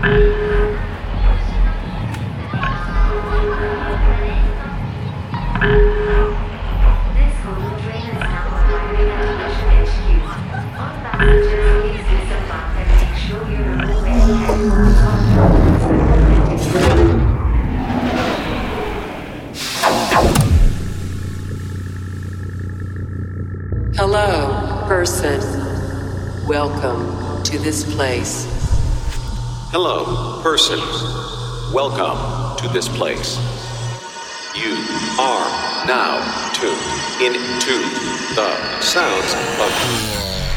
Hello, person. Welcome to this place. Hello, person. Welcome to this place. You are now tuned into the sounds of...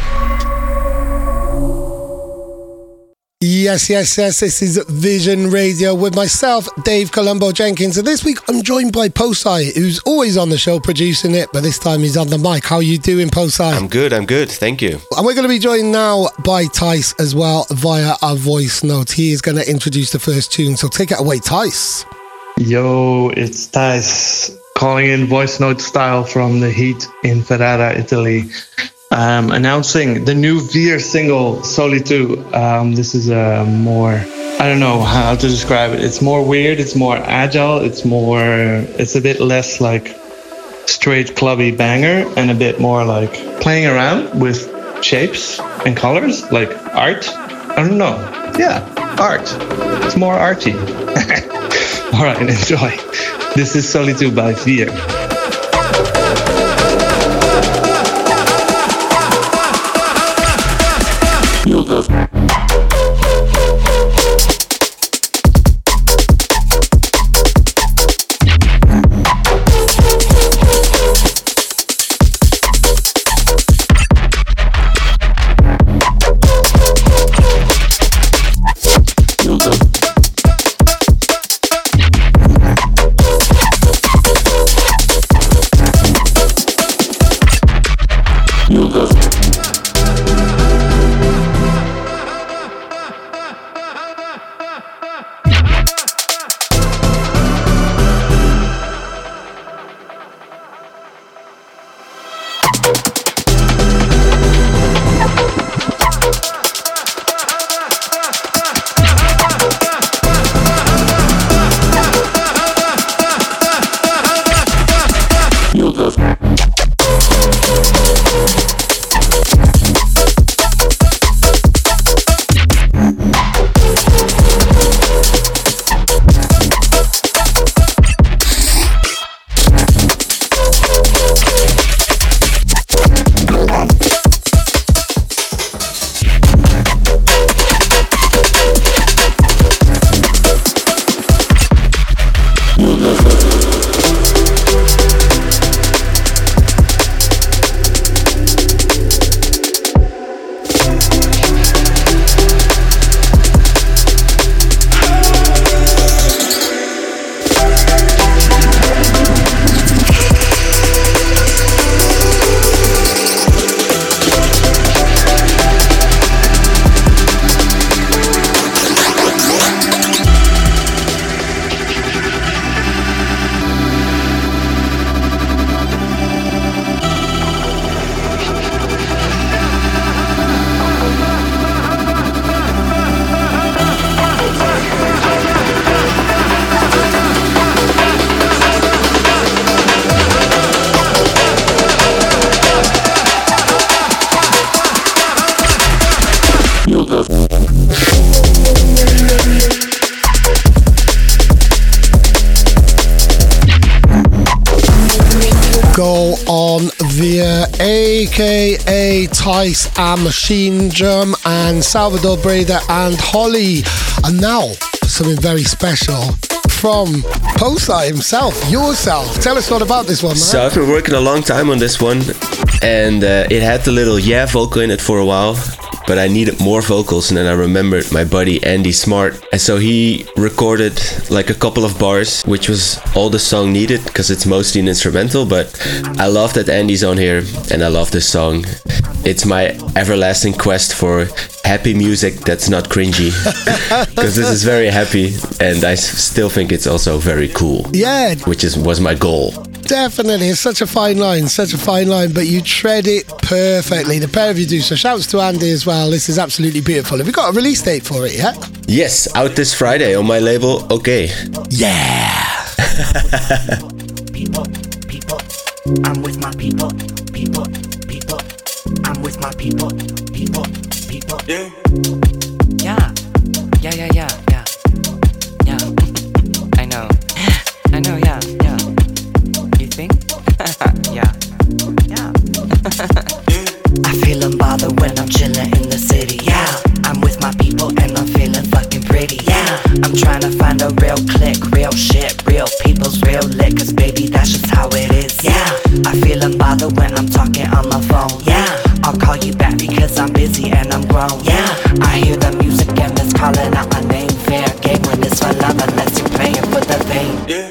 Yes, this is Vision Radio with myself, Dave Colombo Jenkins. And this week I'm joined by Posei, who's always on the show producing it, but this time he's on the mic. How are you doing, Posei? I'm good, thank you. And we're going to be joined now by Tice as well via a voice note. He is going to introduce the first tune, so take it away, Tice. Yo, it's Tice, calling in voice note style from the heat in Ferrara, Italy. Announcing the new Veer single, Soli 2. This is a more, I don't know how to describe it. It's more weird, it's more agile, it's a bit less like straight clubby banger and a bit more like playing around with shapes and colors, like art. I don't know. Yeah, art. It's more arty. All right, enjoy. This is Soli 2 by Veer. Go on Veer, aka Tice and Machine Drum and Salvador Breda and Holly. And now for something very special from Posei himself, yourself. Tell us all about this one, man. So I've been working a long time on this one, and it had the little vocal in it for a while, but I needed more vocals, and then I remembered my buddy Andy Smart, and so he recorded like a couple of bars, which was all the song needed because it's mostly an instrumental. But I love that Andy's on here, and I love this song. It's my everlasting quest for happy music that's not cringy, because this is very happy, and I still think it's also very cool. Yeah, which was my goal. Definitely. It's such a fine line, but you tread it perfectly. The pair of you do. So shouts to Andy as well. This is absolutely beautiful. Have you got a release date for it yet? Yes, out this Friday on my label, OK. Yeah. People, I'm with my people, I'm with my people, yeah. Yeah. I know, yeah. You think? Yeah. I feel unbothered when I'm chilling in the city, yeah. I'm with my people and I'm feeling fucking pretty, yeah. I'm trying to find a real click, real shit, real people's real lit, cause baby that's just how it is, yeah. I feel unbothered when I'm talking on my phone, yeah. I'll call you back because I'm busy and I'm grown, yeah. I hear the music and it's calling out my name. Fair game when it's for love unless you're playing for the fame, yeah.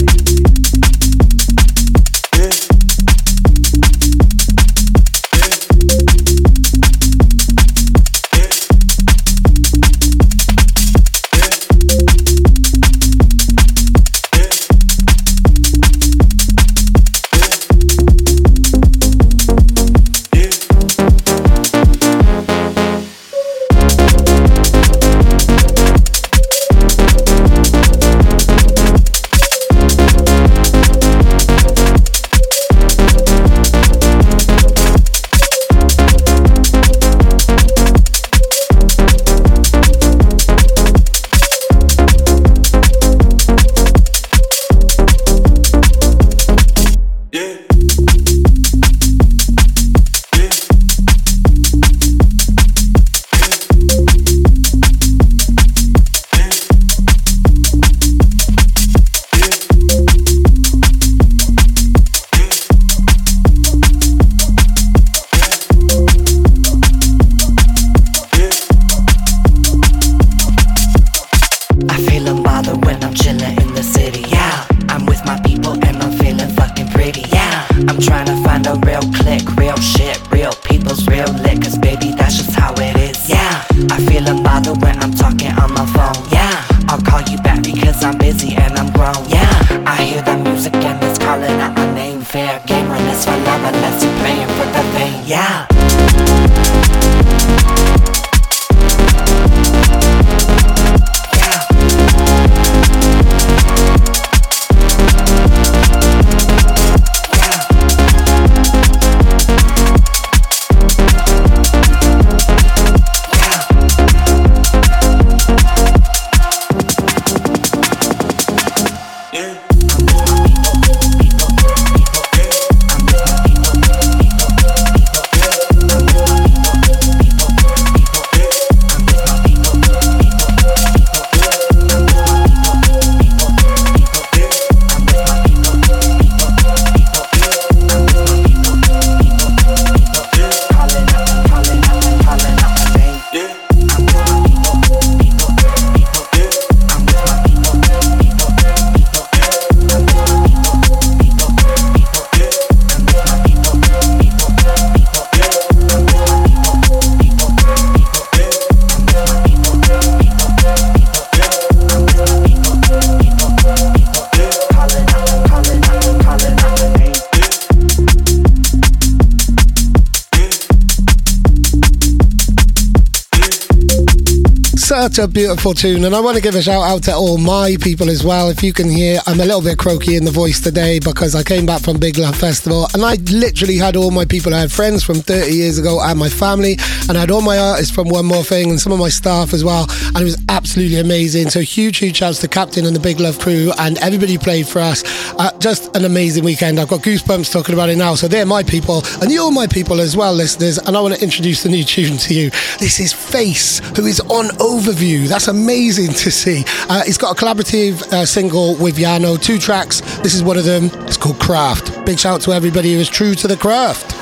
Such a beautiful tune, and I want to give a shout out to all my people as well. If you can hear, I'm a little bit croaky in the voice today because I came back from Big Love Festival and I literally had all my people. I had friends from 30 years ago, I had my family, and I had all my artists from One More Thing and some of my staff as well, and it was absolutely amazing. So huge shouts to Captain and the Big Love crew and everybody who played for us. Just an amazing weekend. I've got goosebumps talking about it now. So they're my people and you're my people as well, listeners, and I want to introduce the new tune to you. This is Face, who is on Overview. That's amazing to see. He's got a collaborative single with Yano, 2 tracks. This is one of them. It's called Craft. Big shout out to everybody who is true to the craft.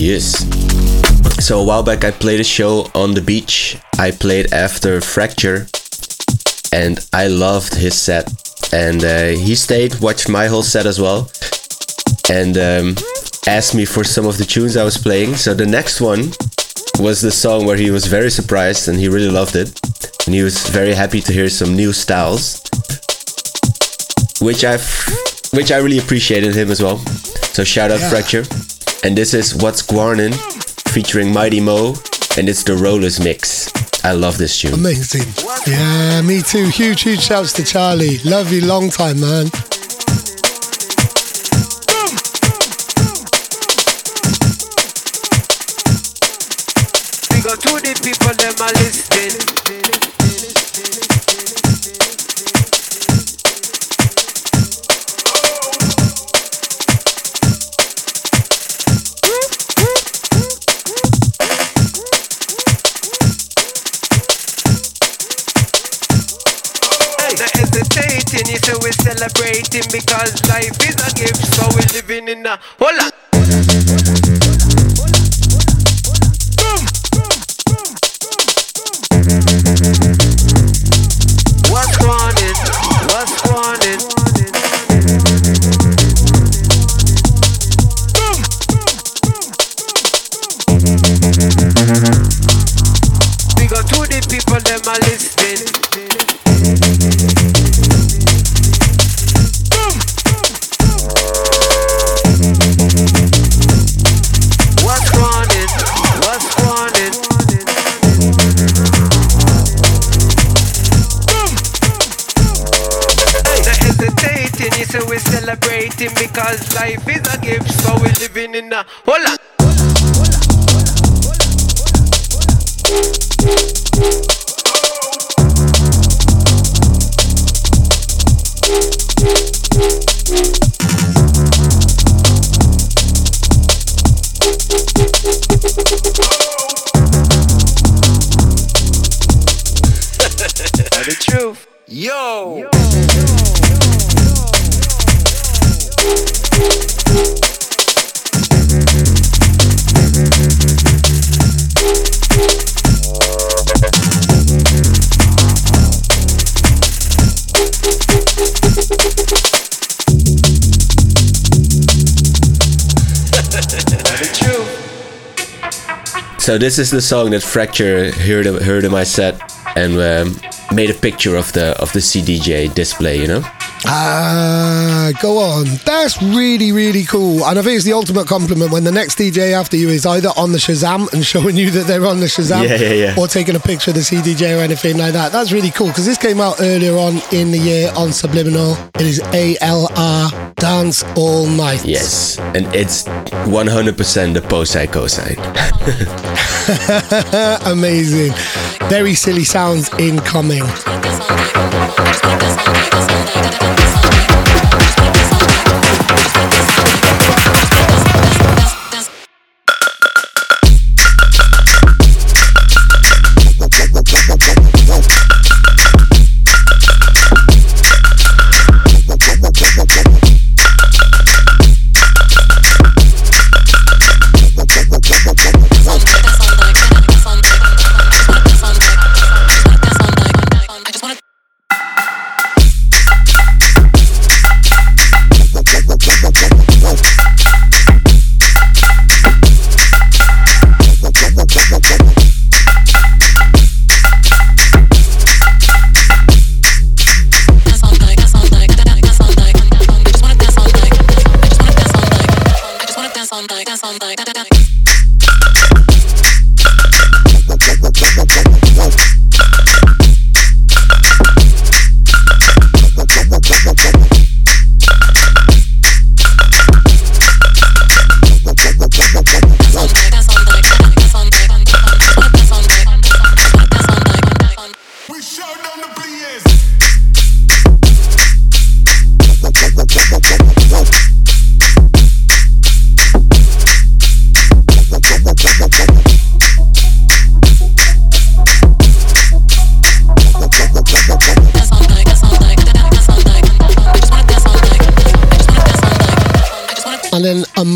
Yes. So a while back I played a show on the beach. I played after Fracture and I loved his set. And he stayed, watched my whole set as well, and asked me for some of the tunes I was playing. So the next one was the song where he was very surprised and he really loved it. And he was very happy to hear some new styles, which I really appreciated him as well. So shout out Fracture. And this is What's Guarnin' featuring Mighty Mo, and it's the Rollers mix. I love this tune. Amazing. Yeah, me too. Huge shouts to Charlie. Love you long time, man. We go to the people, them are listening. So we're celebrating because life is a gift, so we're living in a hola. What's wanted? What's wanted? We go to the people, them are listening. So we're celebrating because life is a gift, so we're living in a hola. The truth. Yo. So this is the song that Fracture heard in my set and made a picture of the CDJ display, you know? Go on. That's really cool. And I think it's the ultimate compliment when the next DJ after you is either on the Shazam and showing you that they're on the Shazam, or taking a picture of the CDJ or anything like that. That's really cool because this came out earlier on in the year on Subliminal. It is ALR, Dance All Night. Yes, and it's 100% the post-side cosine. Amazing. Very silly sounds incoming.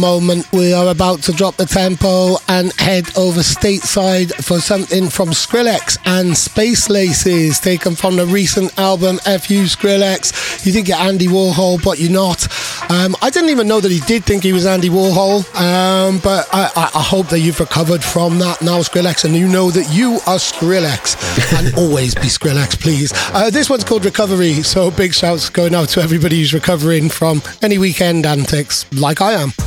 moment. We are about to drop the tempo and head over stateside for something from Skrillex and Space Laces, taken from the recent album FU Skrillex. You think you're Andy Warhol, but you're not. I didn't even know that he did think he was Andy Warhol, but I hope that you've recovered from that now, Skrillex, and you know that you are Skrillex. And always be Skrillex, please. This one's called Recovery, so big shouts going out to everybody who's recovering from any weekend antics, like I am.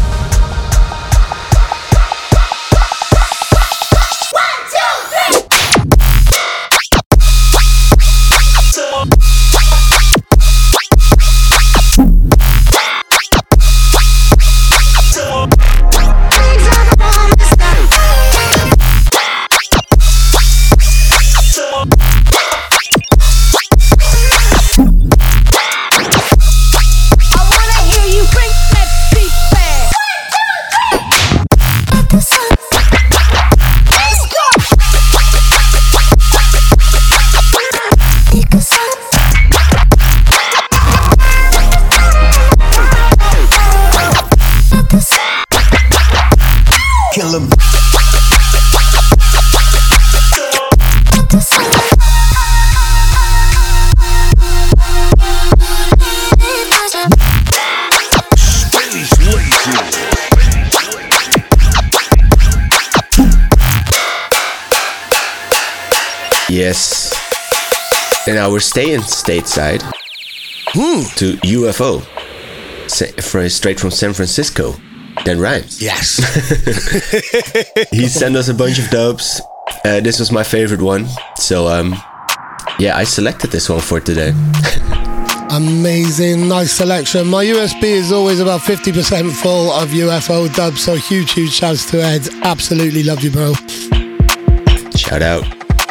Yes. And now we're staying stateside to UFO, straight from San Francisco. That rhymes. Yes. He sent us a bunch of dubs. This was my favorite one. So, yeah, I selected this one for today. Amazing, nice selection. My USB is always about 50% full of UFO dubs, so huge shouts to Ed. Absolutely love you, bro. Shout out.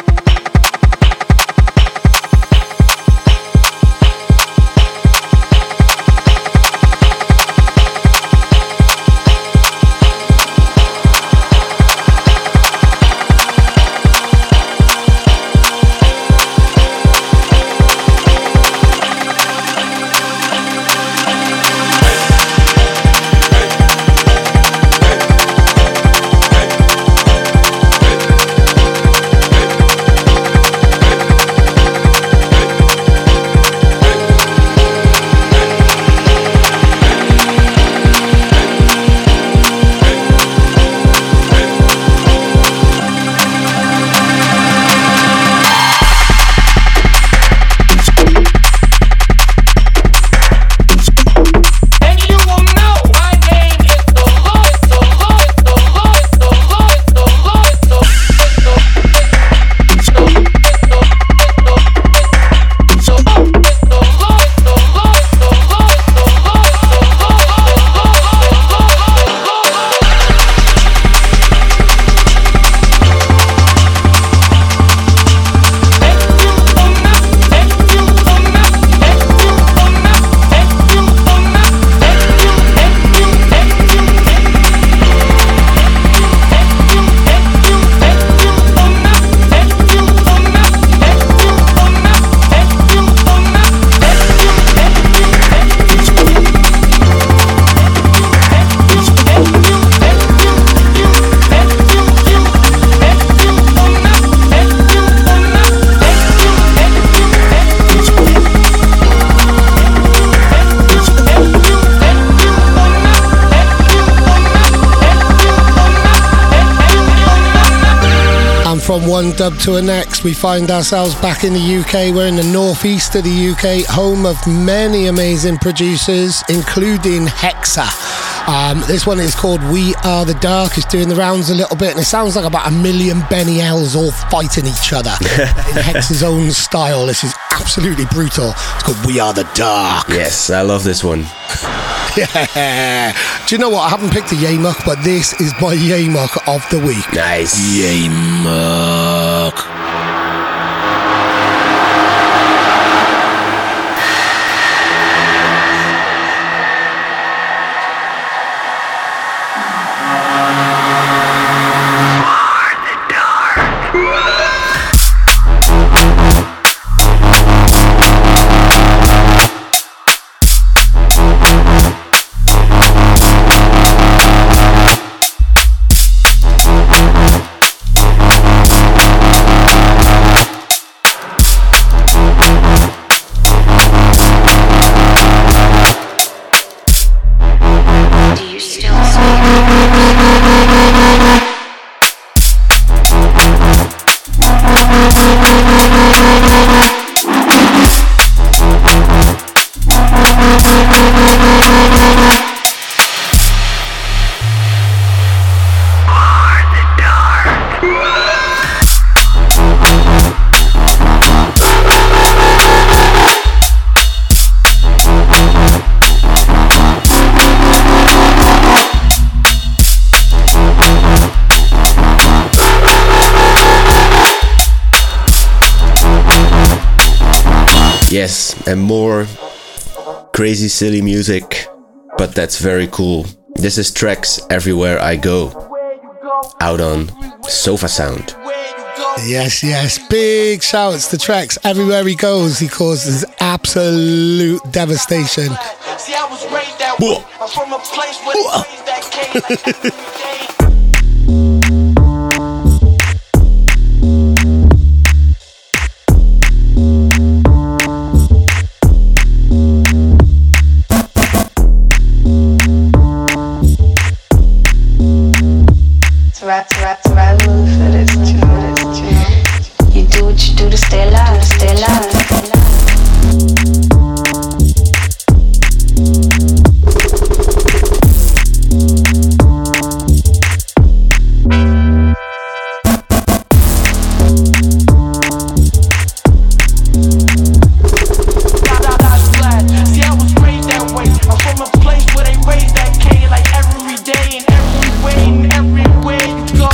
From one dub to the next, we find ourselves back in the UK. We're in the northeast of the UK, home of many amazing producers, including Hexa. This one is called We Are The Dark. It's doing the rounds a little bit, and it sounds like about 1 million Benny L's all fighting each other in Hexa's own style. This is absolutely brutal. It's called We Are The Dark. Yes, I love this one. Yeah. Do you know what? I haven't picked a Yamuk, but this is my Yamuk of the week. Nice. Yamuk. Yes, and more crazy, silly music, but that's very cool. This is Tracks Everywhere I Go, out on Sofa Sound. Yes, yes. Big shouts to Tracks everywhere he goes. He causes absolute devastation. See, I was raised that way. I'm from a place where they raised that cake like every day. Rap, move for this tune. You do what you do to stay alive, stay alive. See, I was raised that way. I'm from a place where they raise that K like every day and every way and everywhere you go.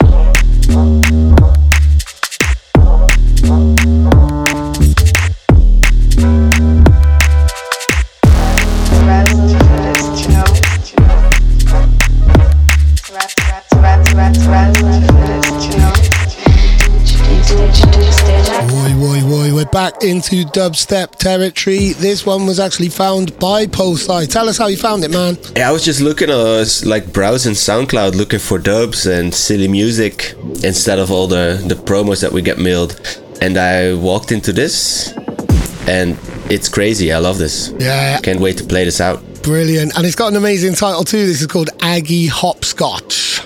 We're back into dubstep territory. This one was actually found by Posei. Tell us how you found it, man. Yeah, I was just looking, like browsing SoundCloud, looking for dubs and silly music instead of all the promos that we get mailed. And I walked into this, and it's crazy. I love this. Yeah. Can't wait to play this out. Brilliant. And it's got an amazing title too. This is called Aggie Hopscotch.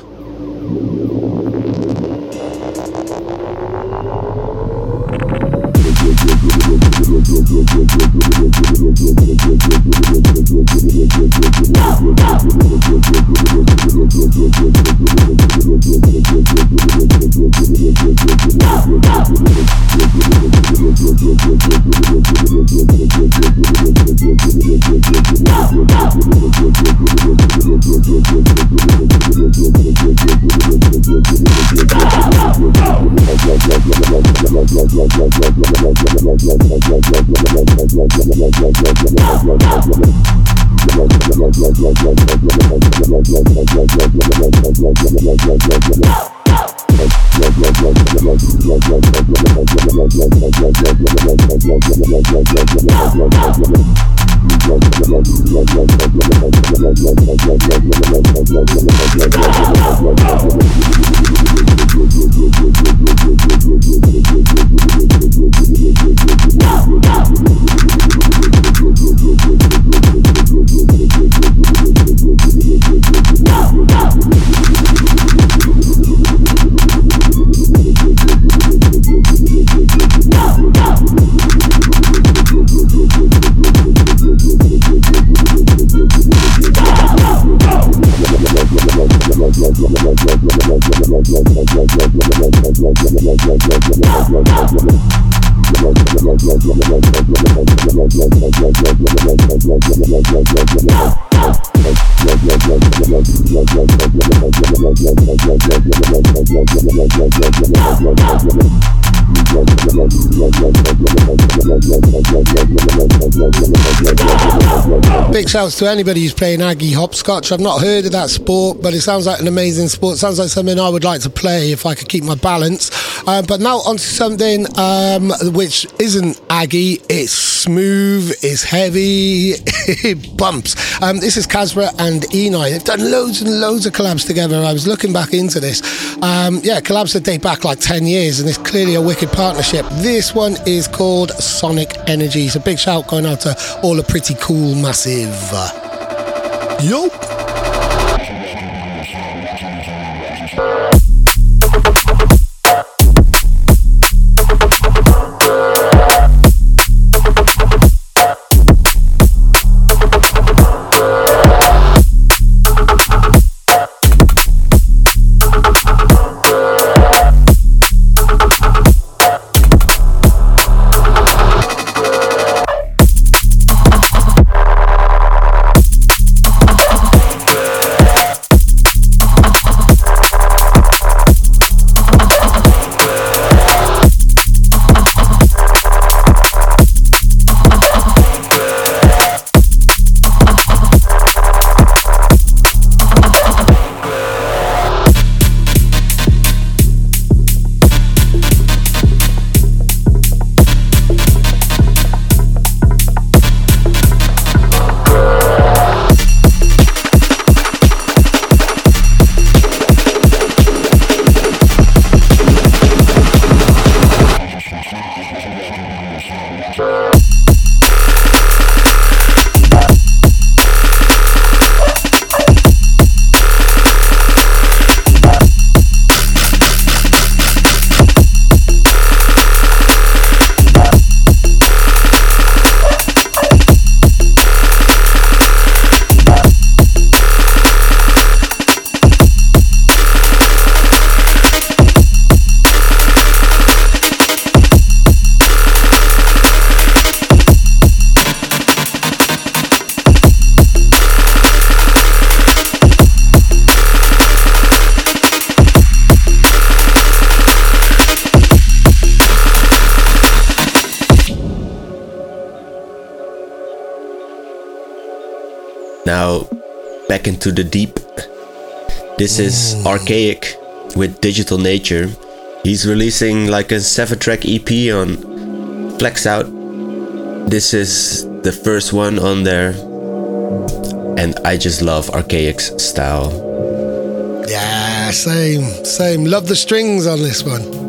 Big shouts to anybody who's playing Aggie Hopscotch. I've not heard of that sport, but it sounds like an amazing sport. Sounds like something I would like to play if I could keep my balance. But now onto something which isn't Aggie. It's smooth, it's heavy, it bumps. This is Casper and Enei. They've done loads and loads of collabs together. I was looking back into this. Collabs that date back like 10 years, and it's clearly a wicked partnership. This one is called Sonic Energy. So big shout going out to all the pretty cool massive. Yo! now back into the deep. This is Archaic with Digital Nature. He's releasing like a 7-track EP on Flex Out. This is the first one on there, and I just love Archaic's style. Yeah, same. Love the strings on this one.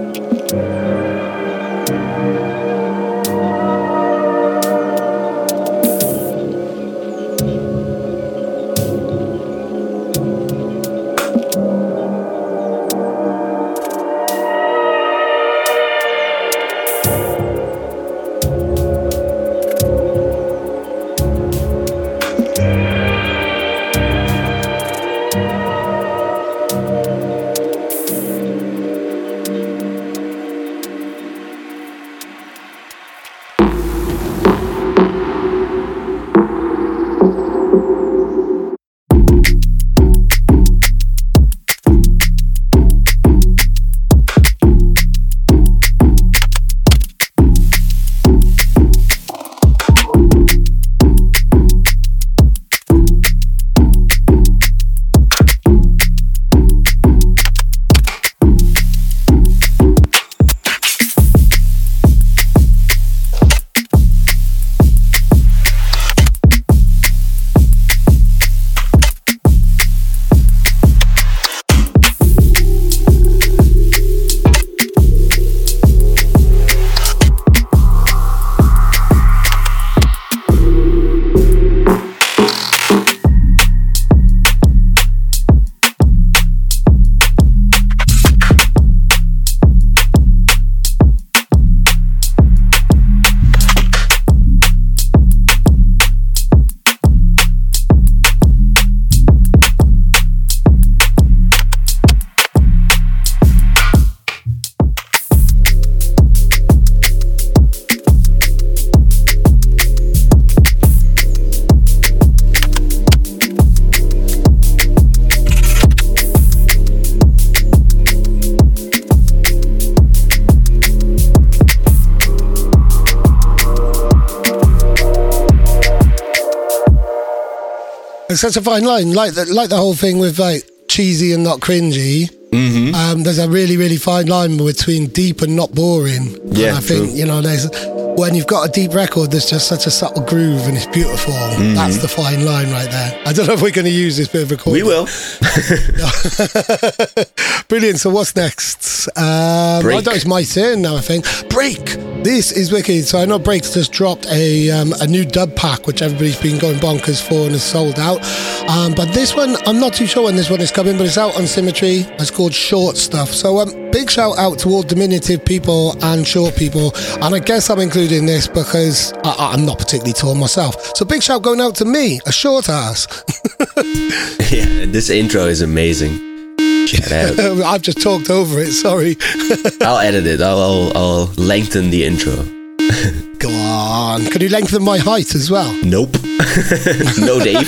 It's such a fine line, like the whole thing with like cheesy and not cringy. Mm-hmm. There's a really, really fine line between deep and not boring. Yeah, and I think there's when you've got a deep record, there's just such a subtle groove and it's beautiful. Mm-hmm. That's the fine line right there. I don't know if we're going to use this bit of recording. We will. Brilliant. So what's next? I thought it's my turn now, I think. Break. This is wicked. So I know Break's just dropped a new dub pack, which everybody's been going bonkers for and is sold out. But this one, I'm not too sure when this one is coming, but it's out on Symmetry. It's called Short Stuff. So big shout out to all diminutive people and short people. And I guess I'm including this because I'm not particularly tall myself. So big shout going out to me, a short ass. Yeah, this intro is amazing. Shout out. I've just talked over it, sorry. I'll edit it. I'll lengthen the intro. Go on. Can you lengthen my height as well? Nope. No, Dave.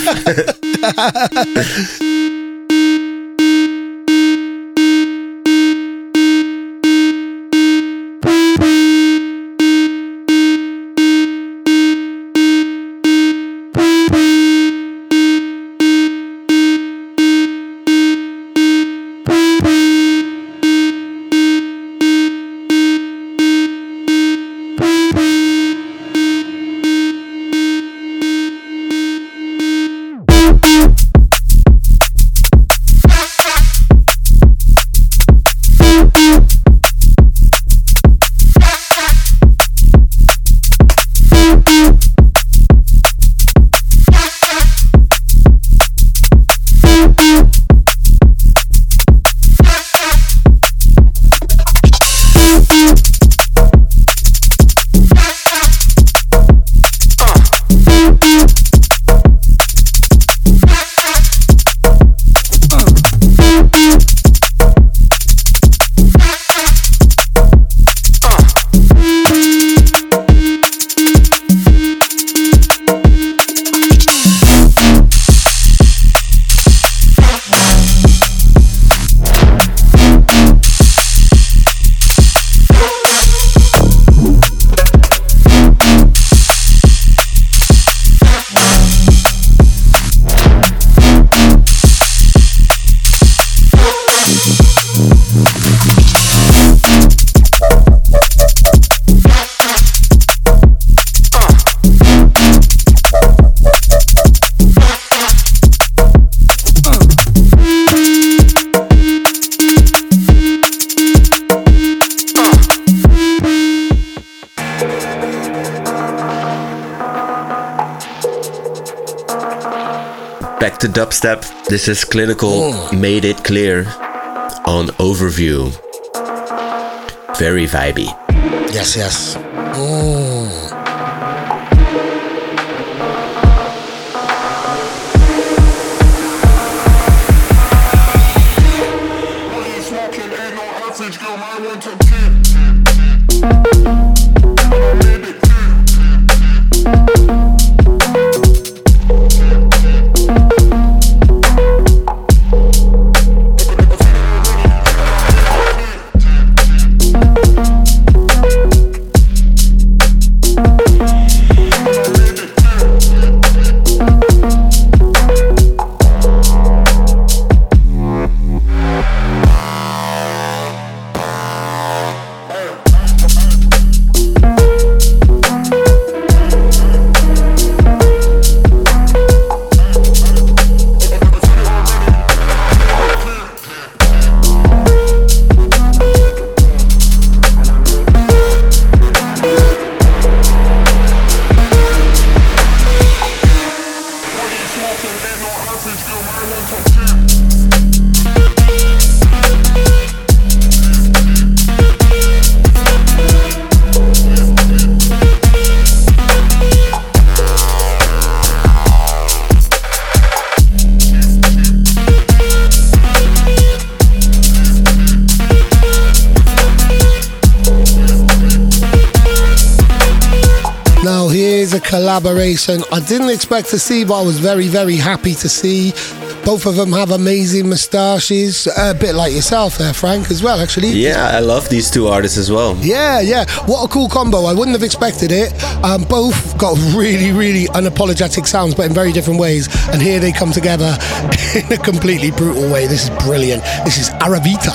to dubstep. This is Clinical Made It Clear on Overview. Very vibey. Yes, yes. Collaboration I didn't expect to see, but I was very, very happy to see. Both of them have amazing moustaches, a bit like yourself there, Frank, as well, actually. Yeah, I love these two artists as well. Yeah, yeah. What a cool combo. I wouldn't have expected it. Both got really, really unapologetic sounds, but in very different ways. And here they come together in a completely brutal way. This is brilliant. This is Aravita.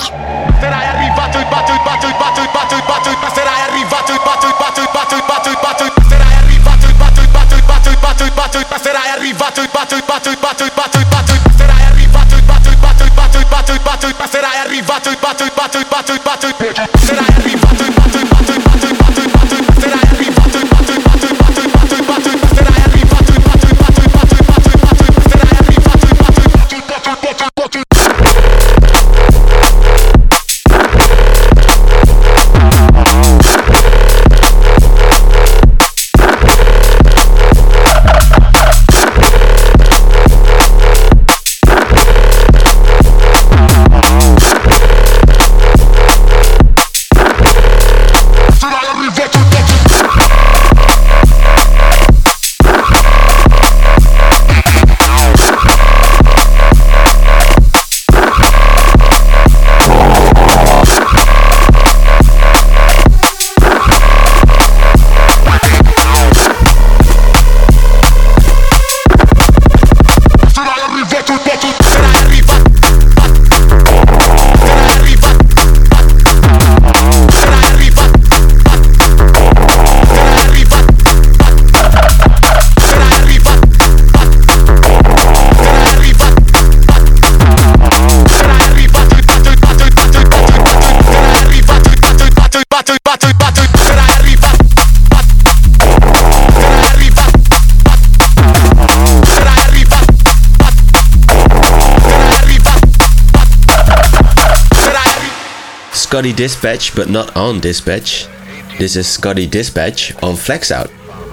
Scotty Dispatch, but not on Dispatch. This is Scotty Dispatch on Flex Out.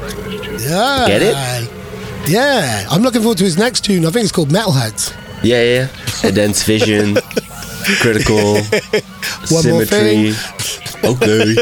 Yeah. Get it? Yeah. I'm looking forward to his next tune. I think it's called Metalheads. Yeah, yeah. Advanced Vision, Critical, One Symmetry. Okay.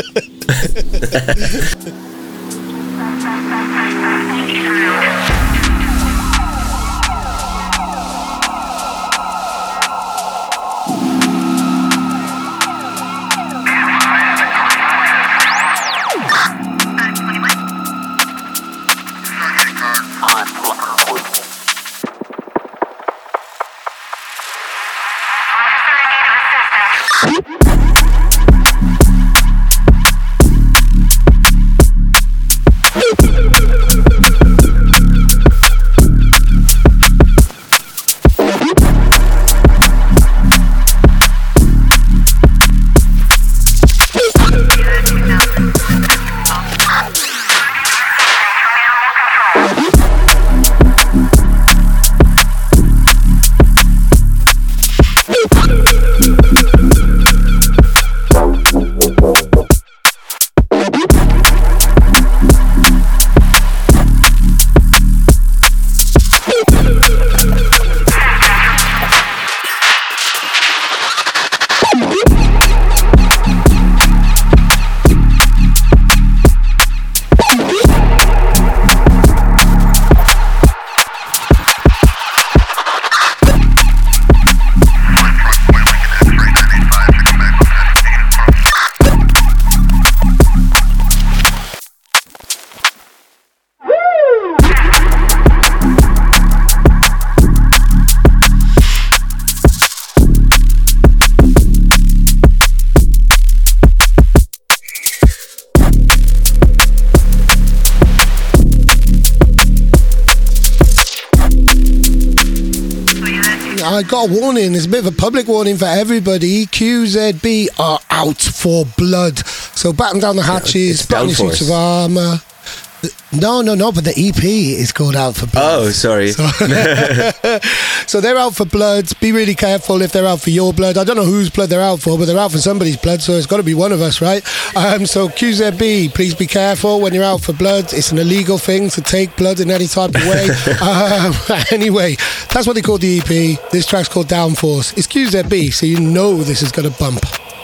I got a warning. It's a bit of a public warning for everybody. QZB are out for blood. So batten down the hatches, put on your suits of armour. No, but the EP is called Out for Blood. Oh, sorry. So they're out for blood. Be really careful if they're out for your blood. I don't know whose blood they're out for, but they're out for somebody's blood, so it's got to be one of us, right? So QZB, please be careful when you're out for blood. It's an illegal thing to take blood in any type of way. Anyway, that's what they call the EP. This track's called Downforce. It's QZB, so you know this is going to bump.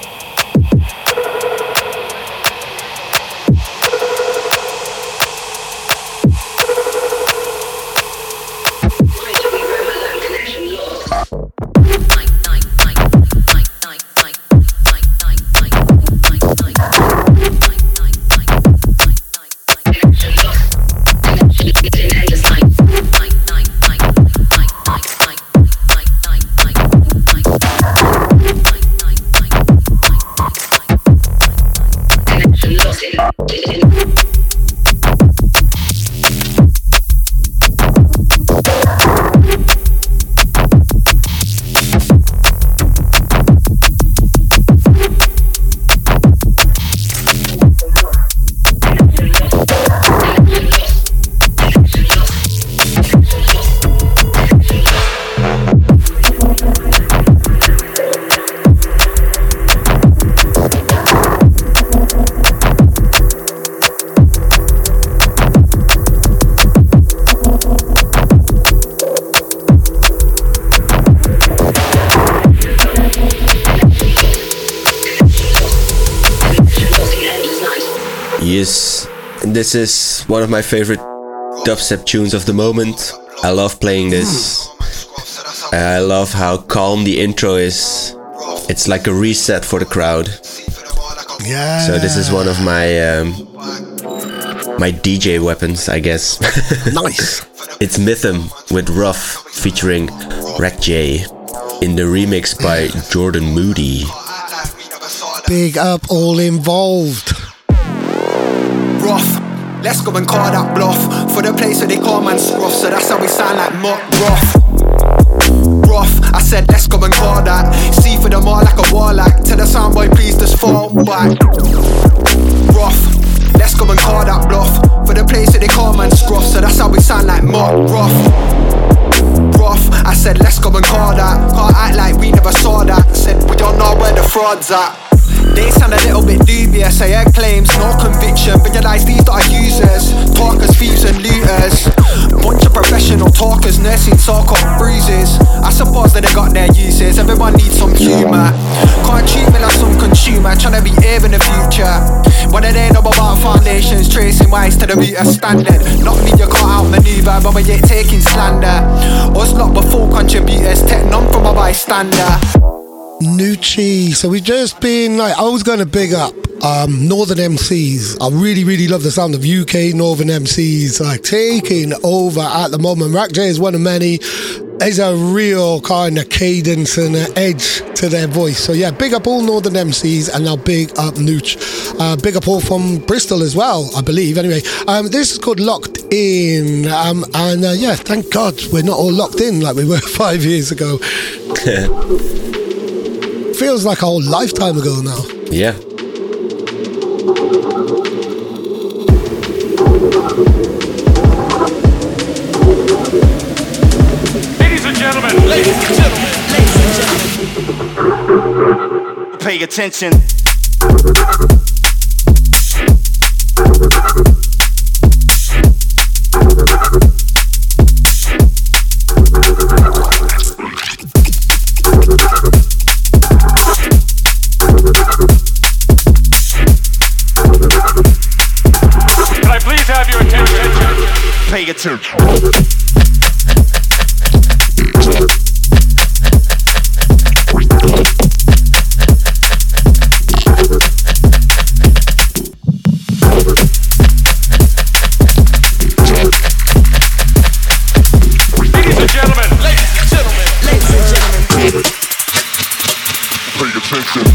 Yes, this is one of my favorite dubstep tunes of the moment. I love playing this. I love how calm the intro is. It's like a reset for the crowd. Yeah. So this is one of my my DJ weapons, I guess. Nice. It's Mythm with Ruff featuring Rack J in the remix by Jordan Moody. Big up all involved. Rough, let's go and call that bluff. For the place where they call man scruff, so that's how we sound like muck. Rough, I said let's go and call that. See for them all like a warlock. Tell the soundboy please just fall back. Rough, let's go and call that bluff. For the place where they call man scruff, so that's how we sound like muck. Rough, I said let's go and call that. Can't act like we never saw that. Said we don't know where the fraud's at. They sound a little bit dubious, I heard claims, no conviction. Realize these that are users, talkers, thieves and looters. Bunch of professional talkers, nursing talk up bruises. I suppose that they got their uses, everyone needs some humour. Can't treat me like some consumer, trying to be here in the future. What do they know about foundations, tracing wise to the root of standard. Not me, you can't outmaneuver, but we ain't taking slander. Us lot but full contributors, take none from a bystander. Nucci. So we've just been like, I was going to big up Northern MCs. I really love the sound of UK Northern MCs like taking over at the moment. Rack J is one of many. There's a real kind of cadence and an edge to their voice. So yeah, big up all Northern MCs, and now big up Nooch. Big up all from Bristol as well, I believe. Anyway, this is called Locked In. Yeah, thank God we're not all locked in like we were 5 years ago. Feels like a whole lifetime ago now. Yeah. Ladies and gentlemen, pay attention. Pay attention. Ladies and gentlemen, pay attention.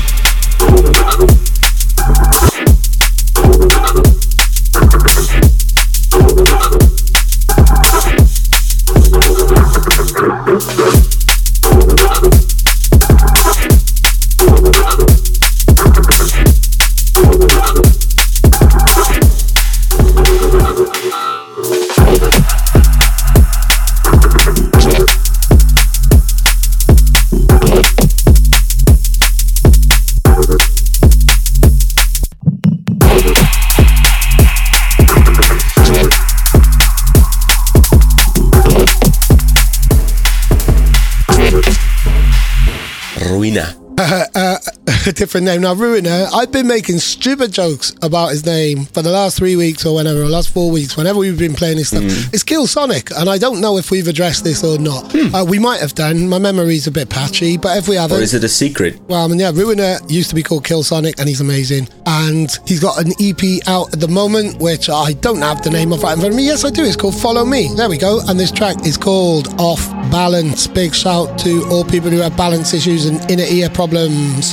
Ruina. A different name now. Ruiner. I've been making stupid jokes about his name for the last 3 weeks or whenever, or last 4 weeks, whenever we've been playing his stuff. It's Kill Sonic, and I don't know if we've addressed this or not. We might have done. My memory's a bit patchy, but if we haven't, Or is it a secret? well, I mean, yeah, Ruiner used to be called Kill Sonic, and he's amazing. And he's got an EP out at the moment, which I don't have the name of right in front of me. Yes, I do. It's called Follow Me. There we go. And this track is called Off Balance. Big shout to all people who have balance issues and inner ear problems.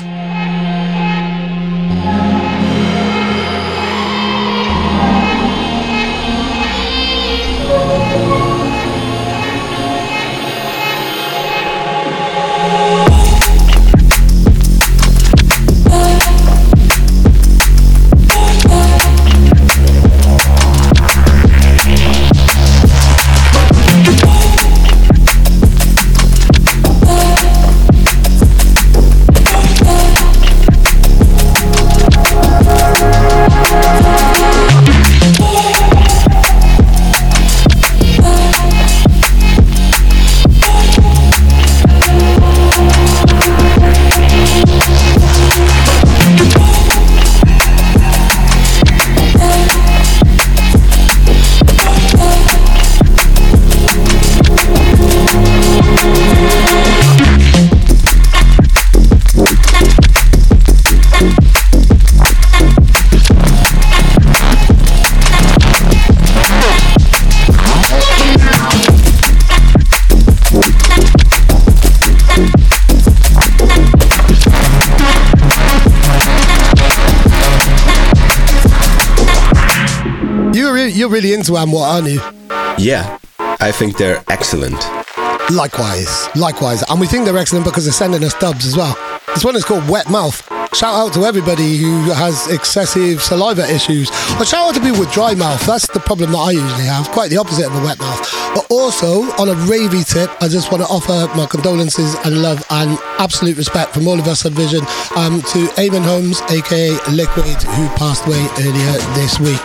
You're really into Amwat, aren't you? Yeah, I think they're excellent. Likewise. And we think they're excellent because they're sending us dubs as well. This one is called Wet Mouth. Shout out to everybody who has excessive saliva issues. Or shout out to people with dry mouth. That's the problem that I usually have. Quite the opposite of a wet mouth. But also, on a ravey tip, I just want to offer my condolences and love and absolute respect from all of us at Vision to Eamon Holmes, aka Liquid, who passed away earlier this week.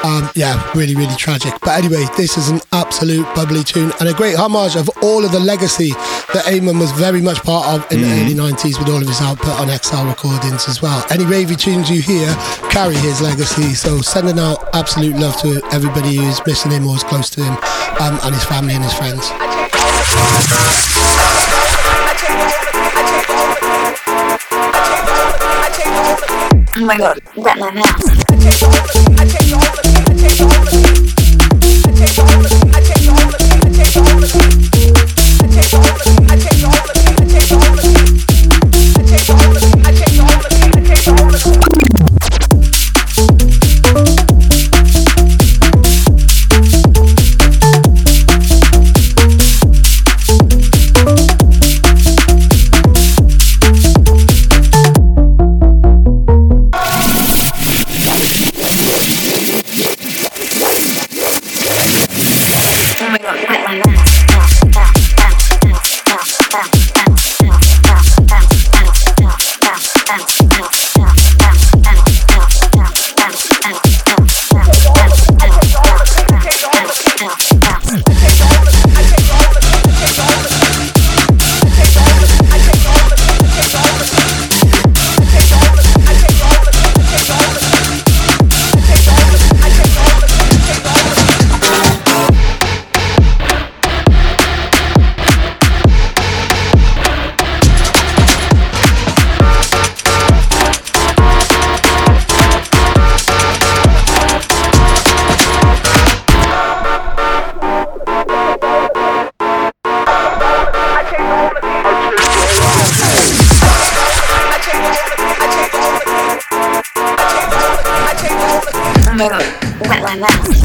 Really, really tragic. But anyway, this is an absolute bubbly tune and a great homage of all of the legacy that Eamon was very much part of in the early 90s with all of his output on XL recordings as well. Any ravey tunes you hear carry his legacy, so sending out absolute love to everybody who's missing him or is close to him, and his family and his friends. Oh my god, wet my mouth. Wet my mouth.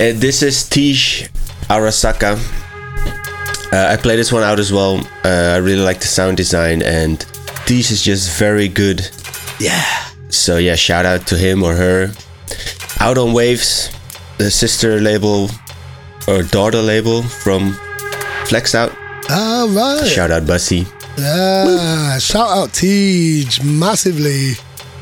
This is Tish Arasaka. I play this one out as well. I really like the sound design, and Tish is just very good. Yeah. So yeah, shout out to him or her. Out on Waves, the sister label or daughter label from Flex Out. All right. Shout out Bussy. Yeah. Shout out Tej massively.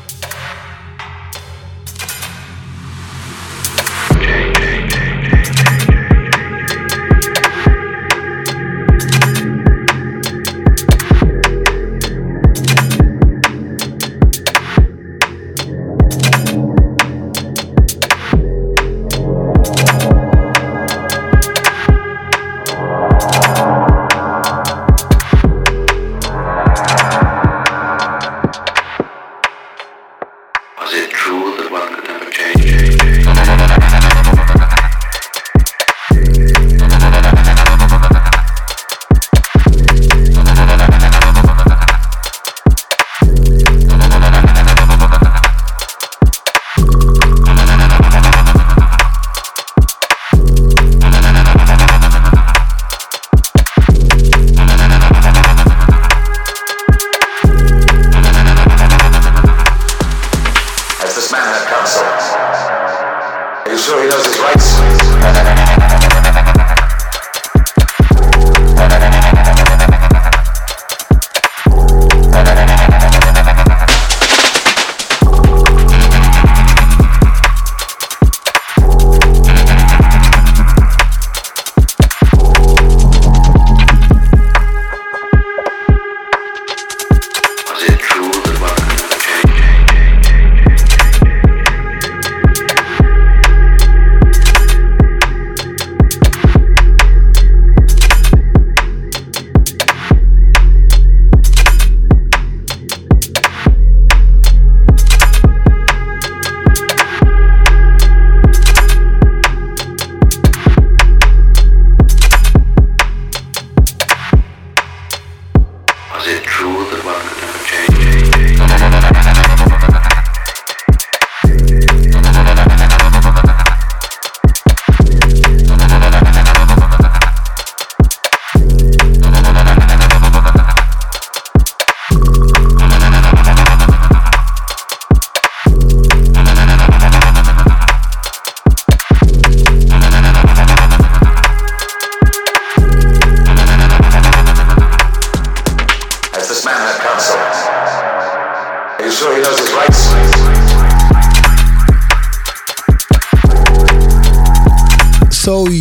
So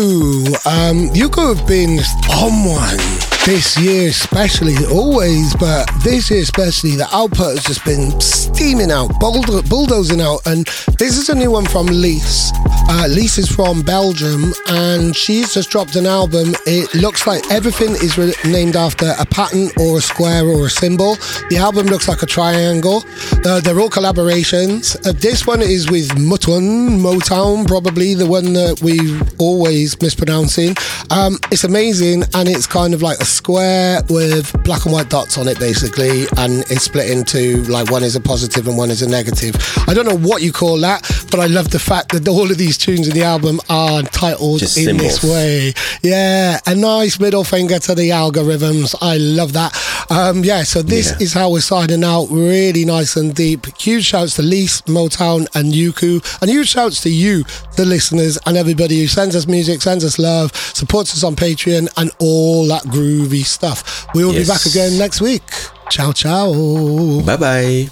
Yuku have been on one this year especially, always, but this year especially, the output has just been steaming out, bulldozing out, and this is a new one from Lise. Lise is from Belgium, and she's just dropped an album. It looks like everything is named after a pattern or a square or a symbol. The album looks like a triangle. They're all collaborations. This one is with Motown, probably the one that we always mispronouncing. It's amazing, and it's kind of like a square with black and white dots on it, basically, and it's split into, like, one is a positive and one is a negative. I don't know what you call that, but I love the fact that all of these tunes in the album are titled just in symbols. This way. Yeah, a nice middle finger to the algorithms. I love that. So this is how we're signing out. Really nice and deep. Huge shouts to Lise, Motown, and Yuku, and huge shouts to you, the listeners, and everybody who sends us music, sends us love, supports us on Patreon, and all that groovy stuff. We will be back again next week. Ciao, ciao. Bye bye.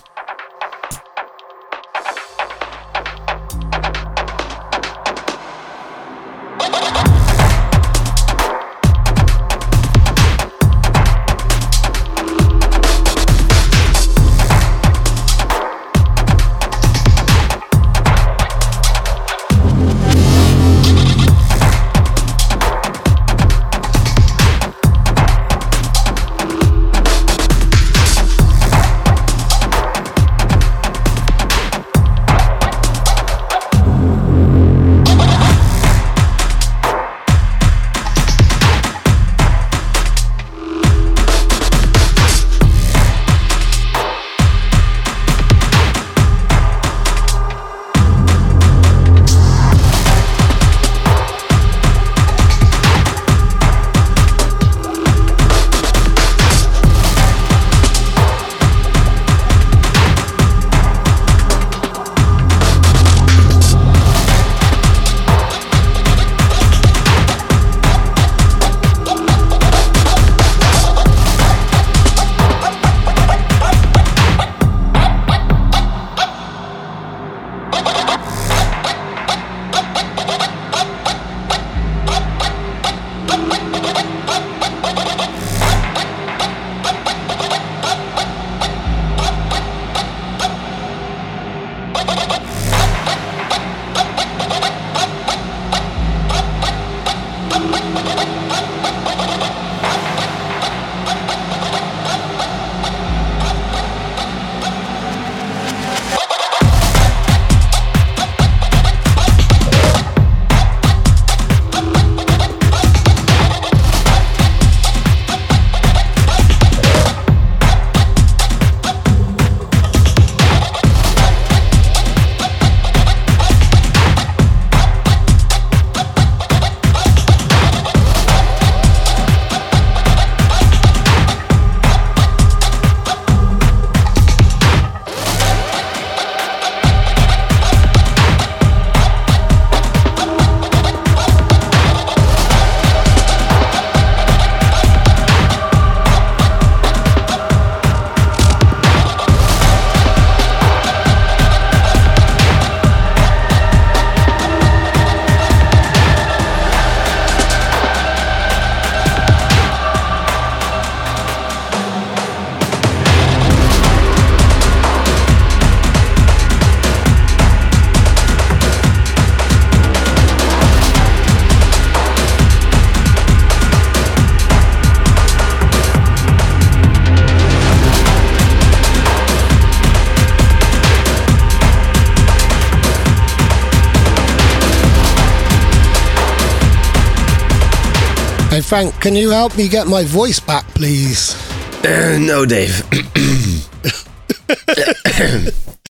Hey Frank, can you help me get my voice back, please? No, Dave.